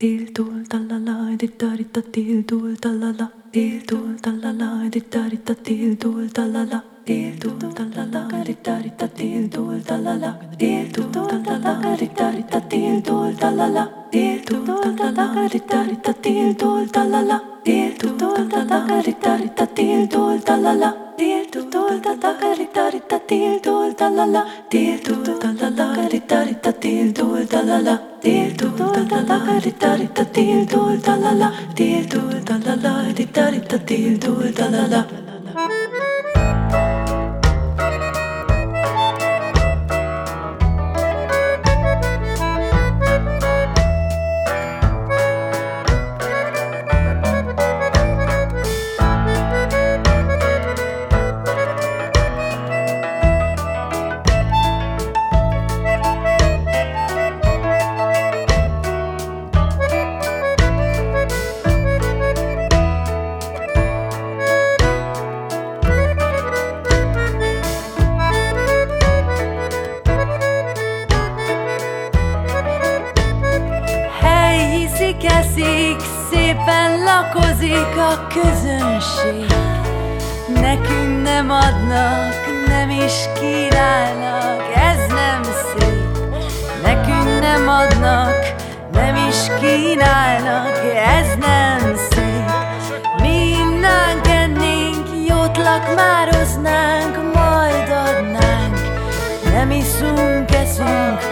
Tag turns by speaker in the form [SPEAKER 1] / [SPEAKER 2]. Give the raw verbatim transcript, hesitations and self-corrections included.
[SPEAKER 1] Dildul talala ditarita dildul talala dildul talala ditarita dildul talala dildul talala ditarita dildul talala dildul talala ditarita dildul talala dildul talala ditarita dildul talala dildul talala ditarita dildul talala dildul talala ditarita dildul talala dildul talala ditarita dildul talala dildul talala ditarita dildul talala dildul talala ditarita dildul talala.
[SPEAKER 2] Eszik, szépen lakozik a közönség. Nekünk nem adnak, nem is kínálnak, ez nem szép. Nekünk nem adnak, nem is kínálnak, ez nem szép. Mi innánk ennénk, jót lakmároznánk, majd adnánk. Nem iszunk, eszünk,